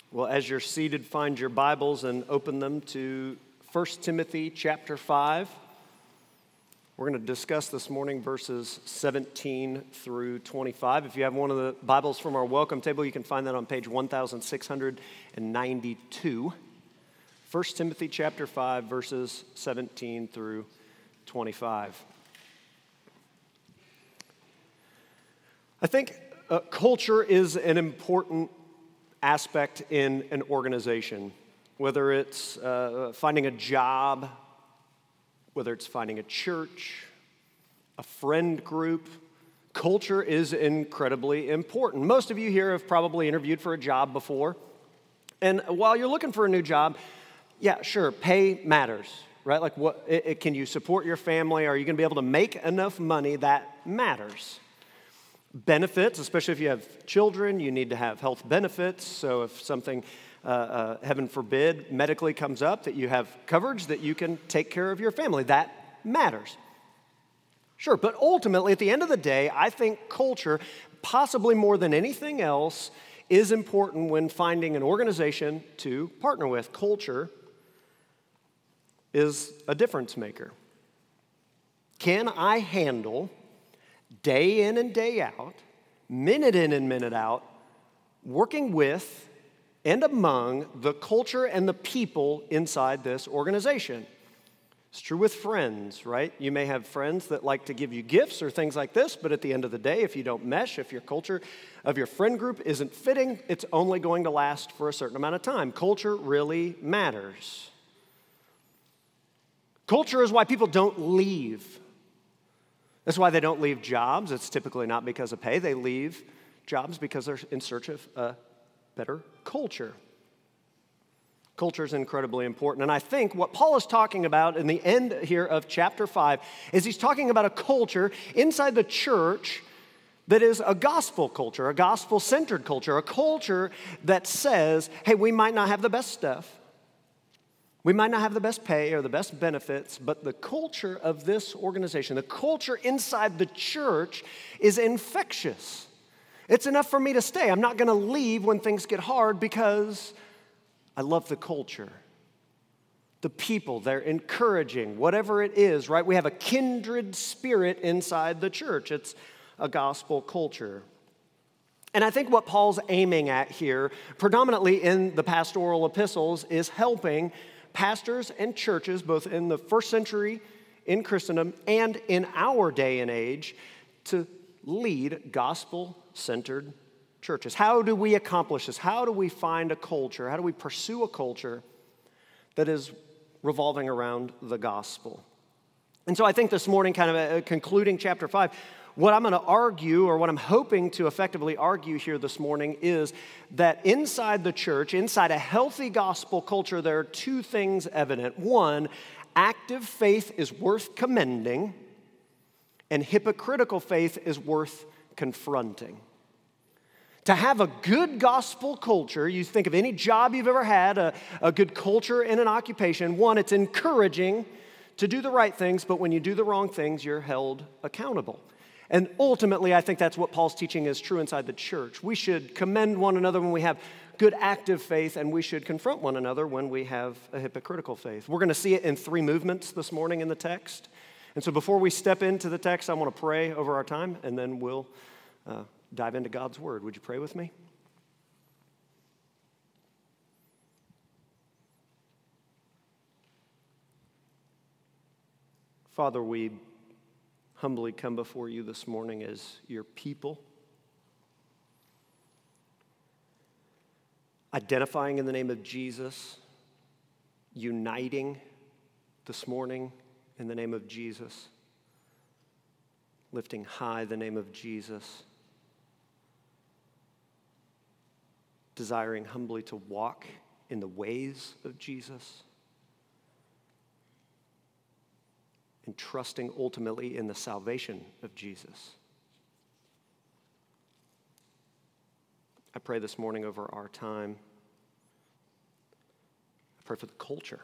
Well, as you're seated, find your Bibles and open them to 1 Timothy chapter 5. We're going to discuss this morning verses 17 through 25. If you have one of the Bibles from our welcome table, you can find that on page 1692. 1 Timothy chapter 5, verses 17 through 25. I think culture is an important aspect in an organization, whether it's finding a job, whether it's finding a church, a friend group. Culture is incredibly important. Most of you here have probably interviewed for a job before. And while you're looking for a new job, yeah, sure, pay matters, right? Like, can you support your family? Are you going to be able to make enough money? That matters. Benefits, especially if you have children, you need to have health benefits. So if something, heaven forbid, medically comes up, that you have coverage that you can take care of your family. That matters. Sure, but ultimately, at the end of the day, I think culture, possibly more than anything else, is important when finding an organization to partner with. Culture is a difference maker. Can I handle day in and day out, minute in and minute out, working with and among the culture and the people inside this organization? It's true with friends, right? You may have friends that like to give you gifts or things like this, but at the end of the day, if you don't mesh, if your culture of your friend group isn't fitting, it's only going to last for a certain amount of time. Culture really matters. Culture is why people don't leave. That's why they don't leave jobs. It's typically not because of pay. They leave jobs because they're in search of a better culture. Culture is incredibly important. And I think what Paul is talking about in the end here of chapter 5 is he's talking about a culture inside the church that is a gospel culture, a gospel-centered culture, a culture that says, hey, we might not have the best stuff. We might not have the best pay or the best benefits, but the culture of this organization, the culture inside the church is infectious. It's enough for me to stay. I'm not going to leave when things get hard because I love the culture. The people, they're encouraging, whatever it is, right? We have a kindred spirit inside the church. It's a gospel culture. And I think what Paul's aiming at here, predominantly in the pastoral epistles, is helping pastors and churches, both in the first century in Christendom and in our day and age, to lead gospel-centered churches. How do we accomplish this? How do we find a culture? How do we pursue a culture that is revolving around the gospel? And so I think this morning, kind of concluding chapter 5, what I'm going to argue, or what I'm hoping to effectively argue here this morning, is that inside the church, inside a healthy gospel culture, there are two things evident. One, active faith is worth commending, and hypocritical faith is worth confronting. To have a good gospel culture, you think of any job you've ever had, a good culture in an occupation. One, it's encouraging to do the right things, but when you do the wrong things, you're held accountable. And ultimately, I think that's what Paul's teaching is true inside the church. We should commend one another when we have good active faith, and we should confront one another when we have a hypocritical faith. We're going to see it in three movements this morning in the text. And so before we step into the text, I want to pray over our time, and then we'll dive into God's word. Would you pray with me? Father, we humbly come before you this morning as your people, identifying in the name of Jesus, uniting this morning in the name of Jesus, lifting high the name of Jesus, desiring humbly to walk in the ways of Jesus, and trusting ultimately in the salvation of Jesus. I pray this morning over our time. I pray for the culture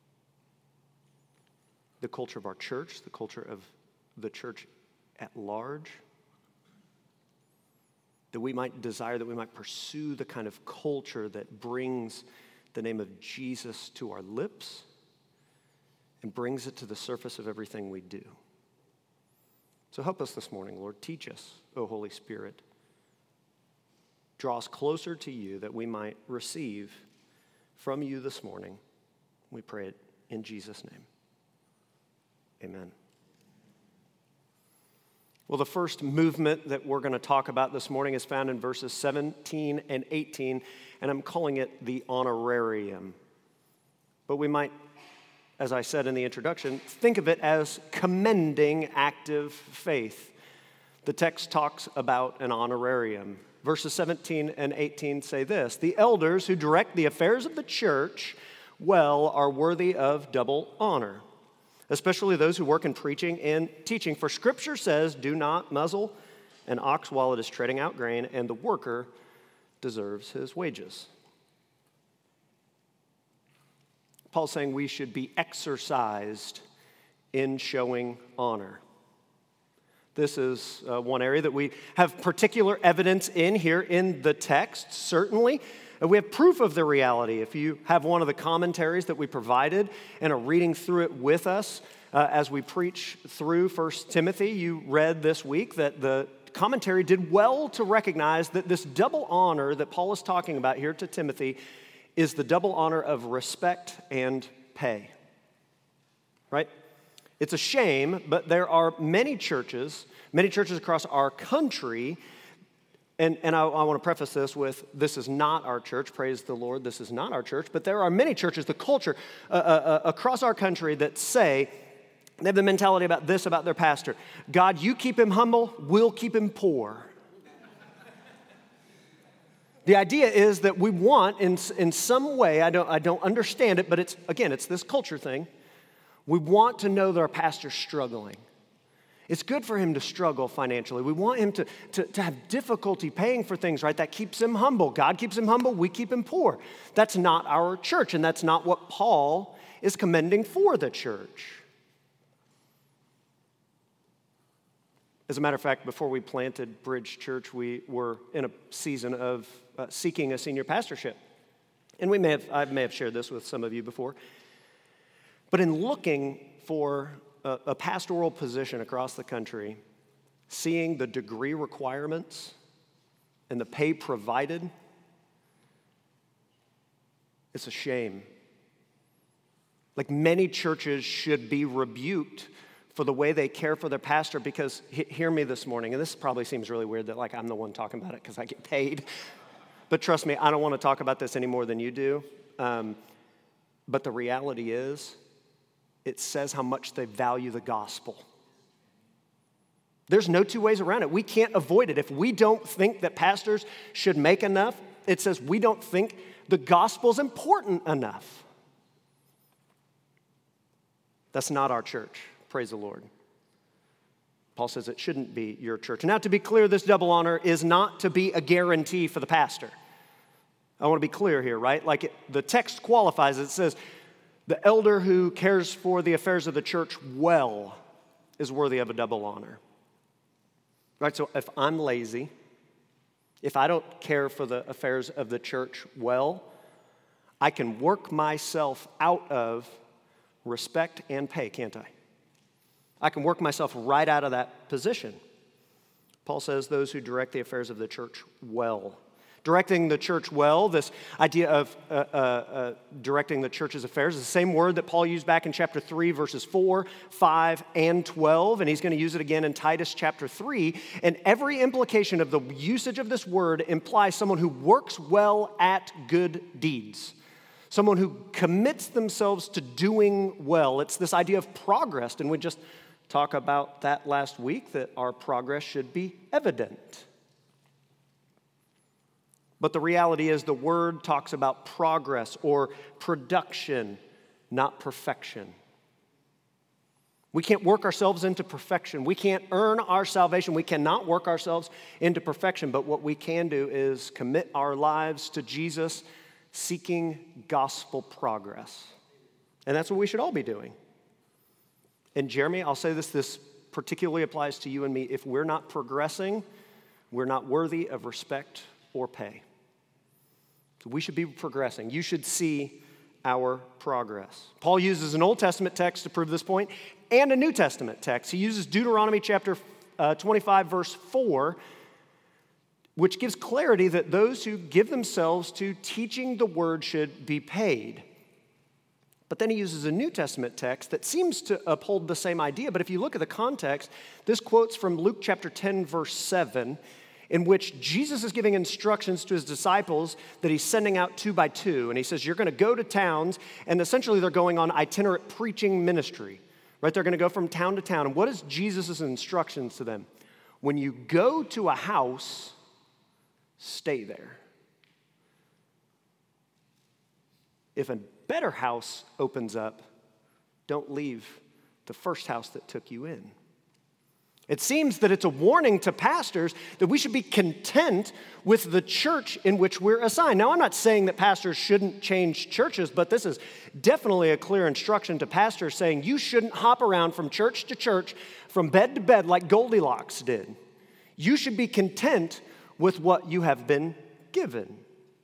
of our church, the culture of the church at large. that we might desire, that we might pursue the kind of culture that brings the name of Jesus to our lips and brings it to the surface of everything we do. So help us this morning, Lord. Teach us, O Holy Spirit. Draw us closer to you that we might receive from you this morning. We pray it in Jesus' name. Amen. Well, the first movement that we're going to talk about this morning is found in verses 17 and 18, and I'm calling it the honorarium. But we might, as I said in the introduction, think of it as commending active faith. The text talks about an honorarium. Verses 17 and 18 say this: "The elders who direct the affairs of the church well are worthy of double honor, especially those who work in preaching and teaching. For Scripture says, 'Do not muzzle an ox while it is treading out grain, and the worker deserves his wages.'" Paul's saying we should be exercised in showing honor. This is one area that we have particular evidence in here in the text, certainly. We have proof of the reality. If you have one of the commentaries that we provided and are reading through it with us as we preach through 1 Timothy, you read this week that the commentary did well to recognize that this double honor that Paul is talking about here to Timothy is the double honor of respect and pay. Right? It's a shame, but there are many churches across our country. And I want to preface this with, this is not our church. Praise the Lord, this is not our church. But there are many churches, the culture across our country that say, they have the mentality about this, about their pastor: God, you keep him humble, we'll keep him poor. The idea is that we want, in some way, I don't understand it, but it's this culture thing. We want to know that our pastor's struggling. It's good for him to struggle financially. We want him to have difficulty paying for things, right? That keeps him humble. God keeps him humble. We keep him poor. That's not our church, and that's not what Paul is commending for the church. As a matter of fact, before we planted Bridge Church, we were in a season of seeking a senior pastorship. And I may have shared this with some of you before. But in looking for a pastoral position across the country, seeing the degree requirements and the pay provided, it's a shame. Like, many churches should be rebuked for the way they care for their pastor, because hear me this morning, and this probably seems really weird that like I'm the one talking about it because I get paid. But trust me, I don't want to talk about this any more than you do. But the reality is, it says how much they value the gospel. There's no two ways around it. We can't avoid it. If we don't think that pastors should make enough, it says we don't think the gospel's important enough. That's not our church. Praise the Lord. Paul says it shouldn't be your church. Now, to be clear, this double honor is not to be a guarantee for the pastor. I want to be clear here, right? Like the text qualifies it. It says, the elder who cares for the affairs of the church well is worthy of a double honor. Right? So if I'm lazy, if I don't care for the affairs of the church well, I can work myself out of respect and pay, can't I? I can work myself right out of that position. Paul says those who direct the affairs of the church well. Directing the church well, this idea of directing the church's affairs is the same word that Paul used back in chapter 3, verses 4, 5, and 12, and he's going to use it again in Titus chapter 3. And every implication of the usage of this word implies someone who works well at good deeds, someone who commits themselves to doing well. It's this idea of progress, and we just talked about that last week, that our progress should be evident. But the reality is the word talks about progress or production, not perfection. We can't work ourselves into perfection. We can't earn our salvation. We cannot work ourselves into perfection. But what we can do is commit our lives to Jesus, seeking gospel progress. And that's what we should all be doing. And Jeremy, I'll say this particularly applies to you and me. If we're not progressing, we're not worthy of respect or pay. So we should be progressing. You should see our progress. Paul uses an Old Testament text to prove this point and a New Testament text. He uses Deuteronomy chapter 25, verse 4, which gives clarity that those who give themselves to teaching the word should be paid. But then he uses a New Testament text that seems to uphold the same idea. But if you look at the context, this quote's from Luke chapter 10, verse 7, in which Jesus is giving instructions to his disciples that he's sending out 2 by 2. And he says, you're going to go to towns, and essentially they're going on itinerant preaching ministry, right? They're going to go from town to town. And what is Jesus' instructions to them? When you go to a house, stay there. If a better house opens up, don't leave the first house that took you in. It seems that it's a warning to pastors that we should be content with the church in which we're assigned. Now, I'm not saying that pastors shouldn't change churches, but this is definitely a clear instruction to pastors saying you shouldn't hop around from church to church, from bed to bed like Goldilocks did. You should be content with what you have been given.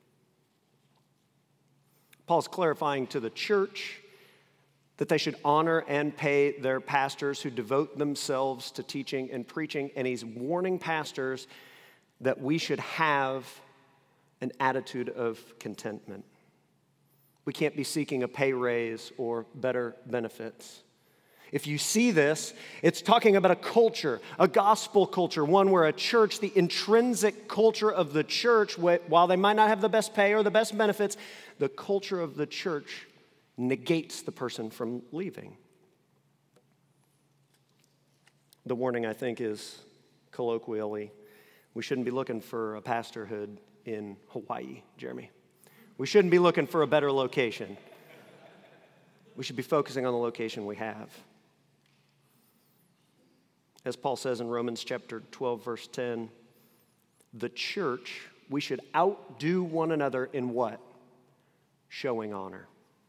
Paul's clarifying to the church that they should honor and pay their pastors who devote themselves to teaching and preaching, and he's warning pastors that we should have an attitude of contentment. We can't be seeking a pay raise or better benefits. If you see this, it's talking about a culture, a gospel culture, one where a church, the intrinsic culture of the church, while they might not have the best pay or the best benefits, the culture of the church negates the person from leaving. The warning, I think, is colloquially, we shouldn't be looking for a pastorhood in Hawaii, Jeremy. We shouldn't be looking for a better location. We should be focusing on the location we have. As Paul says in Romans chapter 12, verse 10, the church, we should outdo one another in what? Showing honor.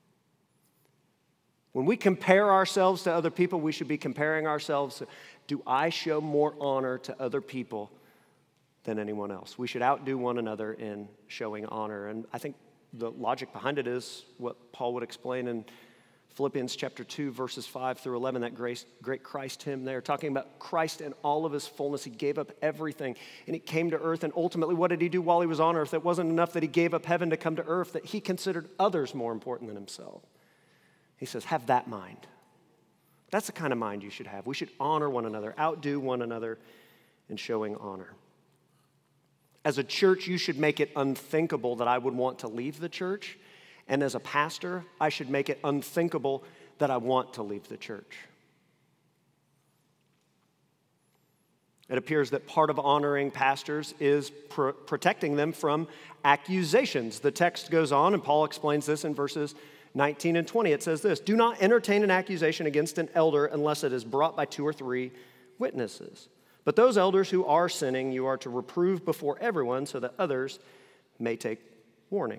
When we compare ourselves to other people, we should be comparing ourselves to, do I show more honor to other people than anyone else? We should outdo one another in showing honor. And I think the logic behind it is what Paul would explain in Philippians chapter 2, verses 5 through 11, that great Christ hymn there, talking about Christ in all of his fullness. He gave up everything, and he came to earth. And ultimately, what did he do while he was on earth? It wasn't enough that he gave up heaven to come to earth, that he considered others more important than himself. He says, have that mind. That's the kind of mind you should have. We should honor one another, outdo one another in showing honor. As a church, you should make it unthinkable that I would want to leave the church. And as a pastor, I should make it unthinkable that I want to leave the church. It appears that part of honoring pastors is protecting them from accusations. The text goes on, and Paul explains this in verses 19 and 20. It says this, do not entertain an accusation against an elder unless it is brought by 2 or 3 witnesses. But those elders who are sinning, you are to reprove before everyone so that others may take warning.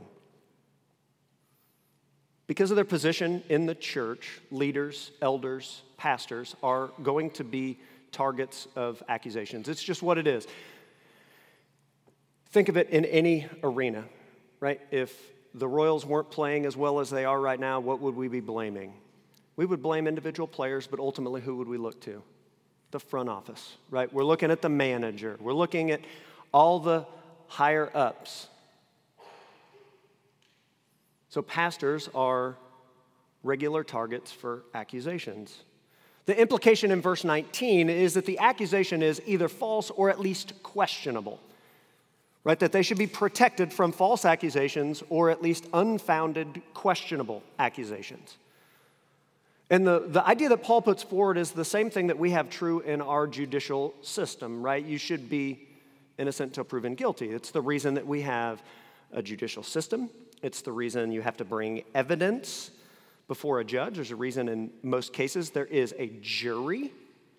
Because of their position in the church, leaders, elders, pastors are going to be targets of accusations. It's just what it is. Think of it in any arena, right? If the Royals weren't playing as well as they are right now, what would we be blaming? We would blame individual players, but ultimately who would we look to? The front office, right? We're looking at the manager. We're looking at all the higher ups. So pastors are regular targets for accusations. The implication in verse 19 is that the accusation is either false or at least questionable, right? That they should be protected from false accusations or at least unfounded, questionable accusations. And the idea that Paul puts forward is the same thing that we have true in our judicial system, right? You should be innocent until proven guilty. It's the reason that we have a judicial system. It's the reason you have to bring evidence before a judge. There's a reason in most cases there is a jury.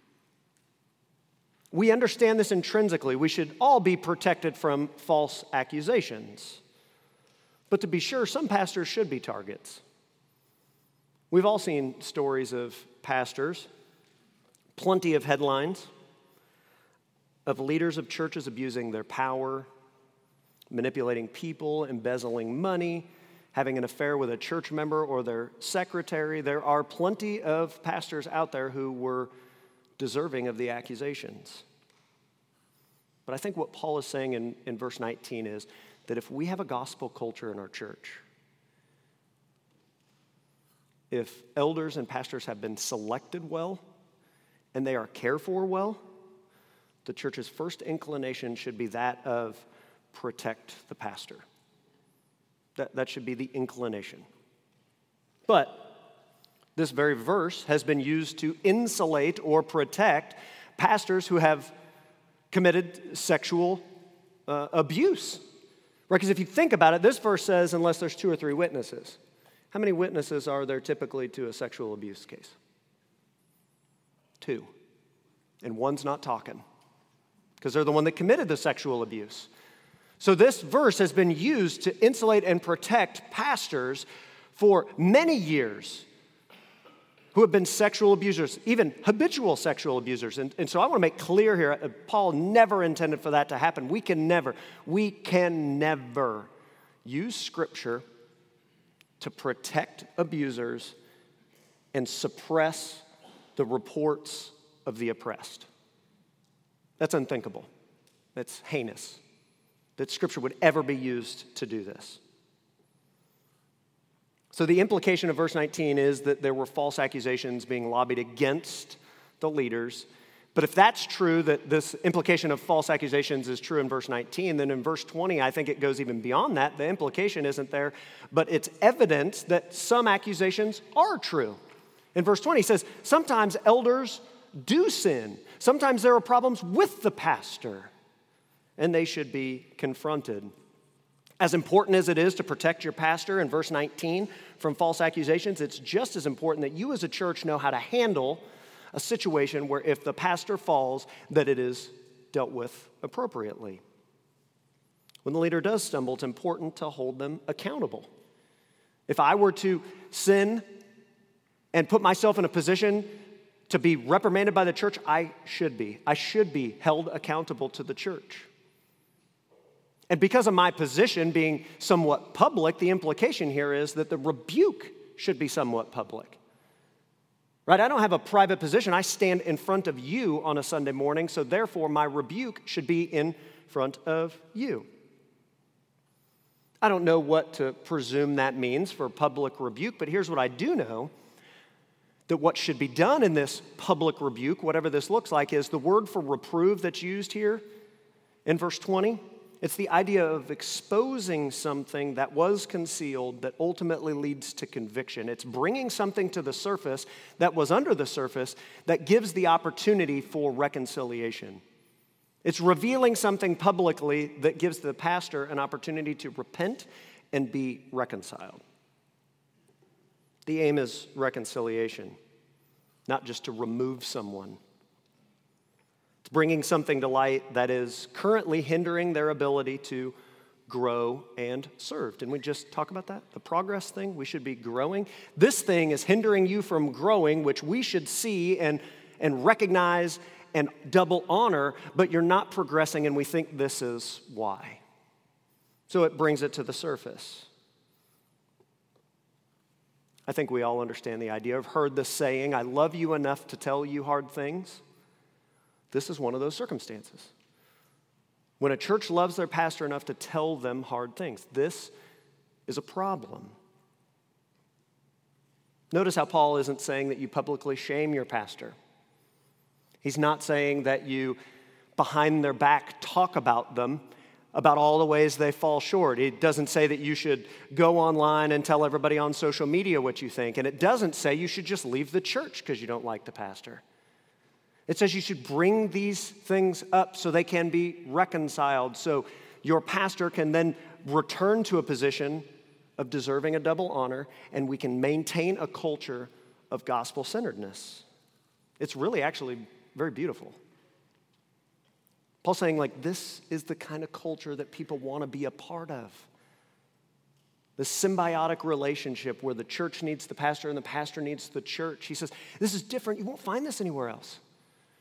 We understand this intrinsically. We should all be protected from false accusations. But to be sure, some pastors should be targets. We've all seen stories of pastors, plenty of headlines of leaders of churches abusing their power, manipulating people, embezzling money, having an affair with a church member or their secretary. There are plenty of pastors out there who were deserving of the accusations. But I think what Paul is saying in verse 19 is that if we have a gospel culture in our church, if elders and pastors have been selected well and they are cared for well, the church's first inclination should be that of protect the pastor. That should be the inclination. But this very verse has been used to insulate or protect pastors who have committed sexual abuse. Right? Because if you think about it, this verse says, unless there's 2 or 3 witnesses. How many witnesses are there typically to a sexual abuse case? 2. And one's not talking because they're the one that committed the sexual abuse. So this verse has been used to insulate and protect pastors for many years who have been sexual abusers, even habitual sexual abusers. And so I want to make clear here, Paul never intended for that to happen. We can never use Scripture to protect abusers and suppress the reports of the oppressed. That's unthinkable. That's heinous that Scripture would ever be used to do this. So the implication of verse 19 is that there were false accusations being lobbied against the leaders. But if that's true, that this implication of false accusations is true in verse 19, then in verse 20, I think it goes even beyond that. The implication isn't there, but it's evidence that some accusations are true. In verse 20, it says, sometimes elders do sin. Sometimes there are problems with the pastor, and they should be confronted. As important as it is to protect your pastor in verse 19 from false accusations, it's just as important that you as a church know how to handle a situation where if the pastor falls, that it is dealt with appropriately. When the leader does stumble, it's important to hold them accountable. If I were to sin and put myself in a position to be reprimanded by the church, I should be. I should be held accountable to the church. And because of my position being somewhat public, the implication here is that the rebuke should be somewhat public. Right? I don't have a private position. I stand in front of you on a Sunday morning, so therefore my rebuke should be in front of you. I don't know what to presume that means for public rebuke, but here's what I do know. That what should be done in this public rebuke, whatever this looks like, is the word for reprove that's used here in verse 20. It's the idea of exposing something that was concealed that ultimately leads to conviction. It's bringing something to the surface that was under the surface that gives the opportunity for reconciliation. It's revealing something publicly that gives the pastor an opportunity to repent and be reconciled. The aim is reconciliation, not just to remove someone. It's bringing something to light that is currently hindering their ability to grow and serve. Didn't we just talk about that? The progress thing, we should be growing. This thing is hindering you from growing, which we should see and recognize and double honor, but you're not progressing, and we think this is why. So it brings it to the surface. I think we all understand the idea. I've heard the saying, I love you enough to tell you hard things. This is one of those circumstances. When a church loves their pastor enough to tell them hard things, this is a problem. Notice how Paul isn't saying that you publicly shame your pastor. He's not saying that you, behind their back, talk about them, about all the ways they fall short. It doesn't say that you should go online and tell everybody on social media what you think. And it doesn't say you should just leave the church because you don't like the pastor. It says you should bring these things up so they can be reconciled, so your pastor can then return to a position of deserving a double honor, and we can maintain a culture of gospel-centeredness. It's really actually very beautiful. Paul's saying, this is the kind of culture that people want to be a part of. The symbiotic relationship where the church needs the pastor and the pastor needs the church. He says, this is different. You won't find this anywhere else.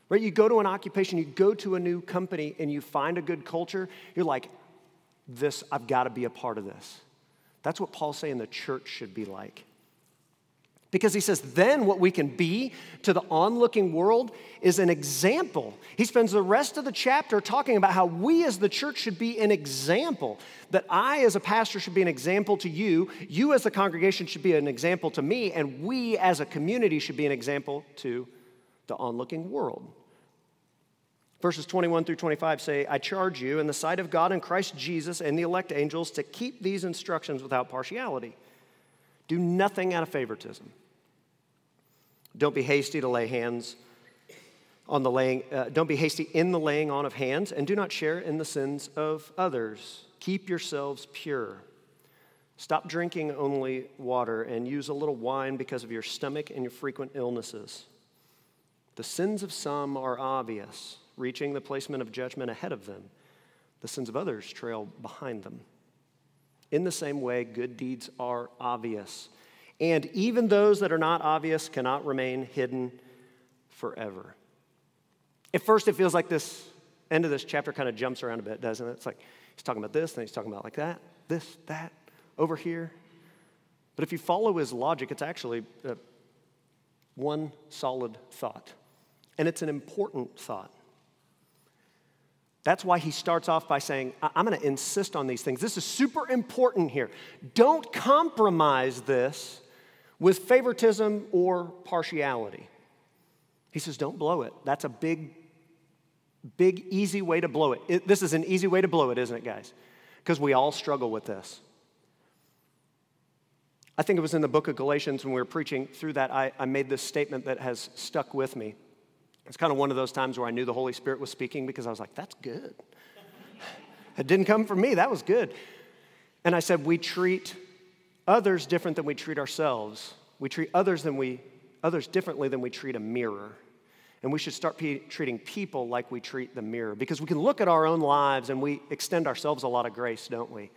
Right? You go to an occupation, you go to a new company, and you find a good culture, you're like, I've got to be a part of this. That's what Paul's saying the church should be like. Because he says, then what we can be to the onlooking world is an example. He spends the rest of the chapter talking about how we as the church should be an example. That I as a pastor should be an example to you. You as the congregation should be an example to me. And we as a community should be an example to the onlooking world. Verses 21 through 25 say, I charge you in the sight of God and Christ Jesus and the elect angels to keep these instructions without partiality. Do nothing out of favoritism. Don't be hasty to lay hands on the laying. Don't be hasty in the laying on of hands, and do not share in the sins of others. Keep yourselves pure. Stop drinking only water and use a little wine because of your stomach and your frequent illnesses. The sins of some are obvious, reaching the placement of judgment ahead of them. The sins of others trail behind them. In the same way, good deeds are obvious. And even those that are not obvious cannot remain hidden forever. At first, it feels like this end of this chapter kind of jumps around a bit, doesn't it? It's like he's talking about this, then he's talking about like that, this, that, over here. But if you follow his logic, it's actually one solid thought. And it's an important thought. That's why he starts off by saying, I'm going to insist on these things. This is super important here. Don't compromise this with favoritism or partiality. He says, don't blow it. That's a big, easy way to blow it. This is an easy way to blow it, isn't it, guys? Because we all struggle with this. I think it was in the book of Galatians when we were preaching through that, I made this statement that has stuck with me. It's kind of one of those times where I knew the Holy Spirit was speaking because I was like, that's good. It didn't come from me. That was good. And I said, we treat others different than we treat ourselves. We treat others differently than we treat a mirror. And we should start treating people like we treat the mirror, because we can look at our own lives and we extend ourselves a lot of grace, don't we?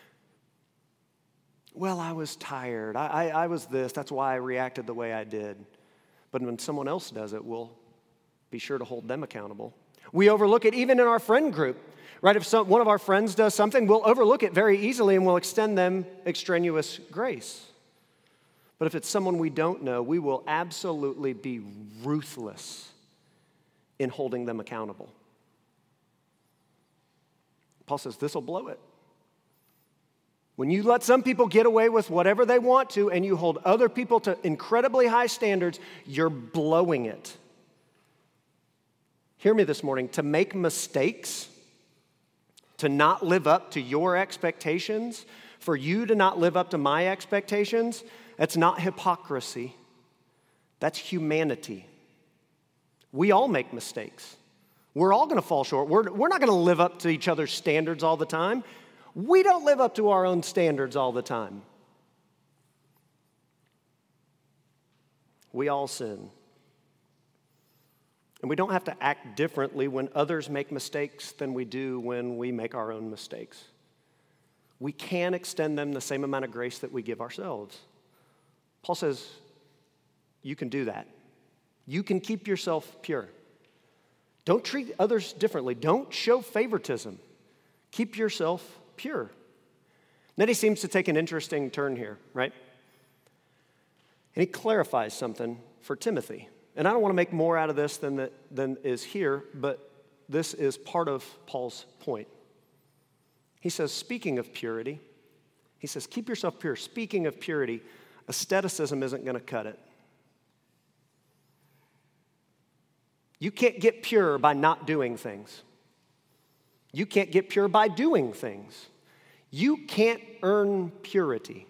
Well, I was tired. I was this. That's why I reacted the way I did. But when someone else does it, we'll be sure to hold them accountable. We overlook it even in our friend group, right? If one of our friends does something, we'll overlook it very easily and we'll extend them extraneous grace. But if it's someone we don't know, we will absolutely be ruthless in holding them accountable. Paul says this will blow it. When you let some people get away with whatever they want to and you hold other people to incredibly high standards, you're blowing it. Hear me this morning, to make mistakes, to not live up to your expectations, for you to not live up to my expectations, that's not hypocrisy. That's humanity. We all make mistakes. We're all going to fall short. We're not going to live up to each other's standards all the time. We don't live up to our own standards all the time. We all sin. And we don't have to act differently when others make mistakes than we do when we make our own mistakes. We can extend them the same amount of grace that we give ourselves. Paul says, you can do that. You can keep yourself pure. Don't treat others differently. Don't show favoritism. Keep yourself pure. Then he seems to take an interesting turn here, right? And he clarifies something for Timothy. And I don't want to make more out of this than is here, but this is part of Paul's point. He says, speaking of purity, he says, keep yourself pure. Speaking of purity, asceticism isn't going to cut it. You can't get pure by not doing things. You can't get pure by doing things. You can't earn purity.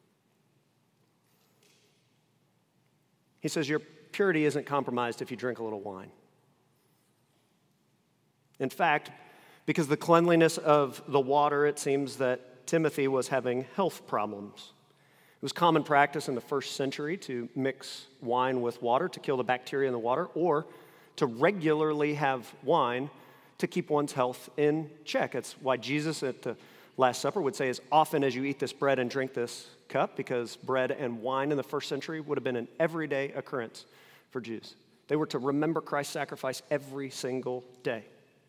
He says your purity isn't compromised if you drink a little wine. In fact, because of the cleanliness of the water, it seems that Timothy was having health problems. It was common practice in the first century to mix wine with water to kill the bacteria in the water, or to regularly have wine to keep one's health in check. That's why Jesus at the Last Supper would say, as often as you eat this bread and drink this cup, because bread and wine in the first century would have been an everyday occurrence for Jews. They were to remember Christ's sacrifice every single day.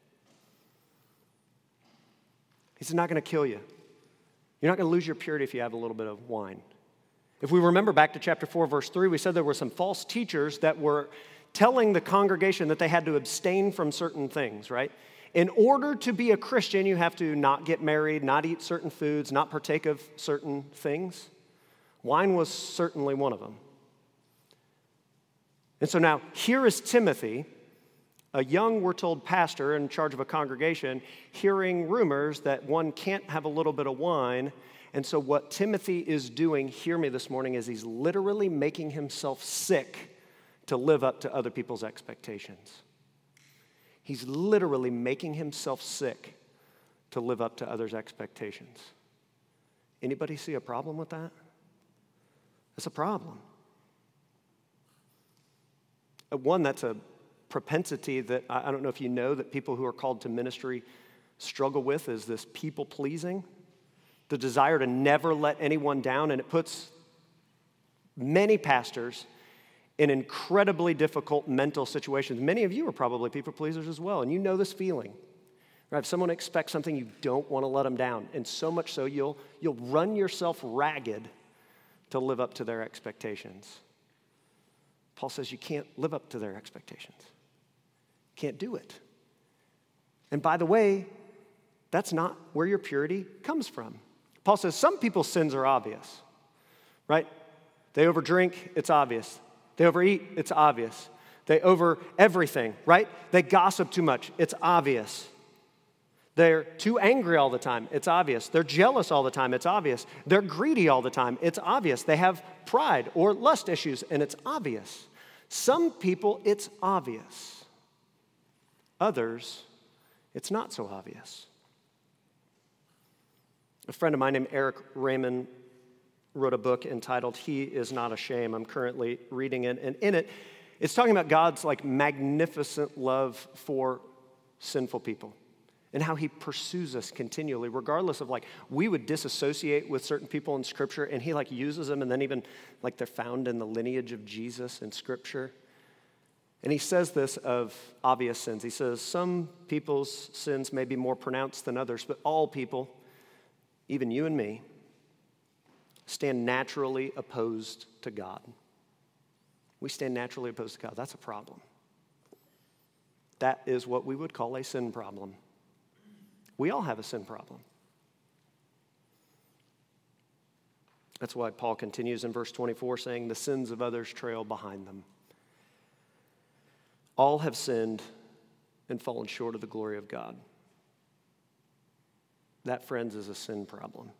He's not going to kill you. You're not going to lose your purity if you have a little bit of wine. If we remember back to chapter 4, verse 3, we said there were some false teachers that were telling the congregation that they had to abstain from certain things, right? In order to be a Christian, you have to not get married, not eat certain foods, not partake of certain things. Wine was certainly one of them. And so now, here is Timothy, a young, we're told, pastor in charge of a congregation, hearing rumors that one can't have a little bit of wine. And so what Timothy is doing, hear me this morning, is he's literally making himself sick to live up to other people's expectations. He's literally making himself sick to live up to others' expectations. Anybody see a problem with that? It's a problem. One, that's a propensity that I don't know if you know that people who are called to ministry struggle with, is this people-pleasing, the desire to never let anyone down, and it puts many pastors in incredibly difficult mental situations. Many of you are probably people-pleasers as well, and you know this feeling. Right? If someone expects something, you don't want to let them down, and so much so you'll run yourself ragged to live up to their expectations. Paul says you can't live up to their expectations. Can't do it. And by the way, that's not where your purity comes from. Paul says some people's sins are obvious, right? They overdrink, it's obvious. They overeat, it's obvious. They over everything, right? They gossip too much, it's obvious. They're too angry all the time, it's obvious. They're jealous all the time, it's obvious. They're greedy all the time, it's obvious. They have pride or lust issues, and it's obvious. Some people, it's obvious. Others, it's not so obvious. A friend of mine named Eric Raymond wrote a book entitled He Is Not Ashamed. I'm currently reading it, and in it, it's talking about God's magnificent love for sinful people and how he pursues us continually, regardless of we would disassociate with certain people in Scripture, and he uses them, and then even they're found in the lineage of Jesus in Scripture. And he says this of obvious sins. He says, some people's sins may be more pronounced than others, but all people, even you and me, stand naturally opposed to God. We stand naturally opposed to God. That's a problem. That is what we would call a sin problem. We all have a sin problem. That's why Paul continues in verse 24 saying, the sins of others trail behind them. All have sinned and fallen short of the glory of God. That, friends, is a sin problem.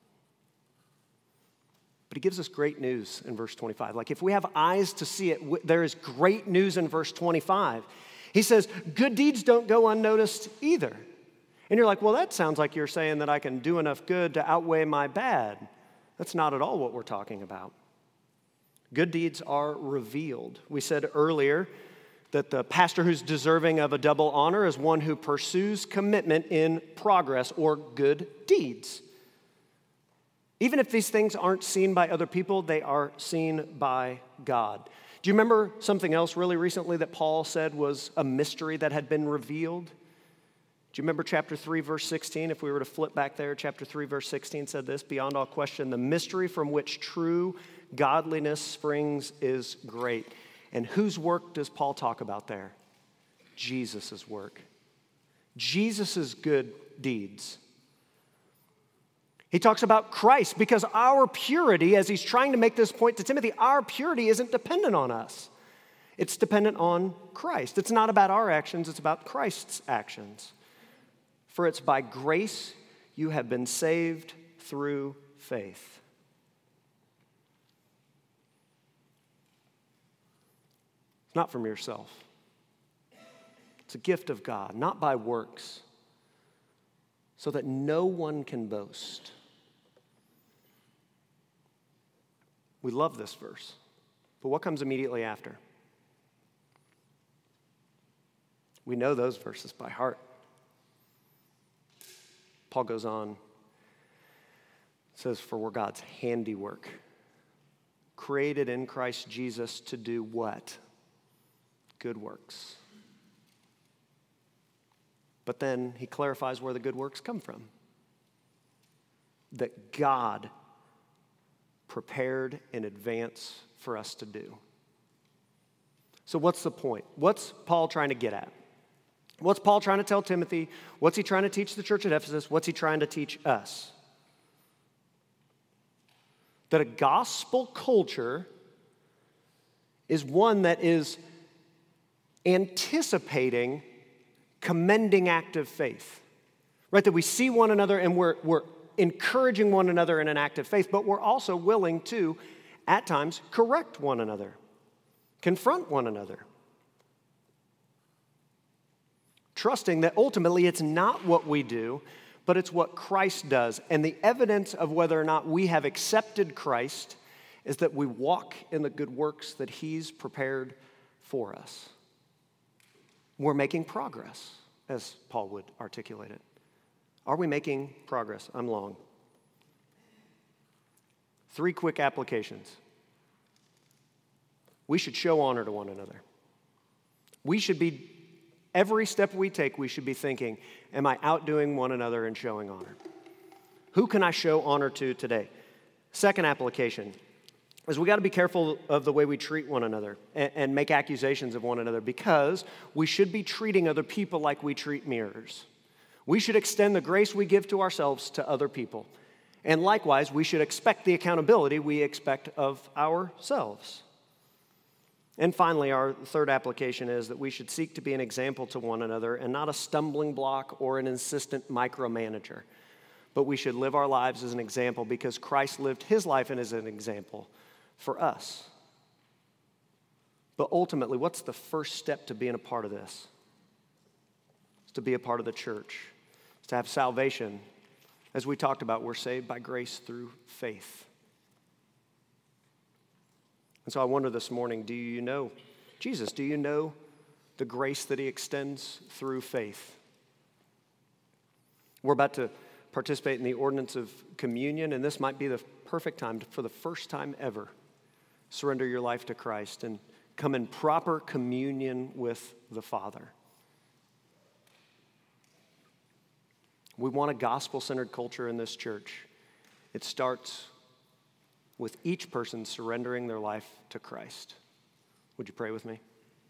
But he gives us great news in verse 25. If we have eyes to see it, there is great news in verse 25. He says, good deeds don't go unnoticed either. And you're like, well, that sounds like you're saying that I can do enough good to outweigh my bad. That's not at all what we're talking about. Good deeds are revealed. We said earlier that the pastor who's deserving of a double honor is one who pursues commitment in progress or good deeds. Even if these things aren't seen by other people, they are seen by God. Do you remember something else really recently that Paul said was a mystery that had been revealed? Do you remember chapter 3, verse 16? If we were to flip back there, chapter 3, verse 16 said this, beyond all question, the mystery from which true godliness springs is great. And whose work does Paul talk about there? Jesus' work. Jesus' good deeds. He talks about Christ because our purity, as he's trying to make this point to Timothy, our purity isn't dependent on us. It's dependent on Christ. It's not about our actions, it's about Christ's actions. For it's by grace you have been saved through faith. It's not from yourself. It's a gift of God, not by works, so that no one can boast. We love this verse, but what comes immediately after? We know those verses by heart. Paul goes on, says, for we're God's handiwork, created in Christ Jesus to do what? good works. But then he clarifies where the good works come from. That God prepared in advance for us to do. So what's the point? What's Paul trying to get at? What's Paul trying to tell Timothy? What's he trying to teach the church at Ephesus? What's he trying to teach us? That a gospel culture is one that is anticipating commending act of faith. Right? That we see one another and we're encouraging one another in an act of faith, but we're also willing to, at times, correct one another, confront one another. Trusting that ultimately it's not what we do, but it's what Christ does. And the evidence of whether or not we have accepted Christ is that we walk in the good works that he's prepared for us. We're making progress, as Paul would articulate it. Are we making progress? I'm long. 3 quick applications. We should show honor to one another. Every step we take, we should be thinking, am I outdoing one another and showing honor? Who can I show honor to today? Second application is we got to be careful of the way we treat one another and make accusations of one another, because we should be treating other people like we treat mirrors. We should extend the grace we give to ourselves to other people. And likewise, we should expect the accountability we expect of ourselves. And finally, our third application is that we should seek to be an example to one another and not a stumbling block or an insistent micromanager. But we should live our lives as an example because Christ lived his life as an example for us. But ultimately, what's the first step to being a part of this? It's to be a part of the church. It's to have salvation. As we talked about, we're saved by grace through faith. And so I wonder this morning, do you know Jesus? Do you know the grace that he extends through faith? We're about to participate in the ordinance of communion, and this might be the perfect time to, for the first time ever, surrender your life to Christ and come in proper communion with the Father. We want a gospel-centered culture in this church. It starts with each person surrendering their life to Christ. Would you pray with me?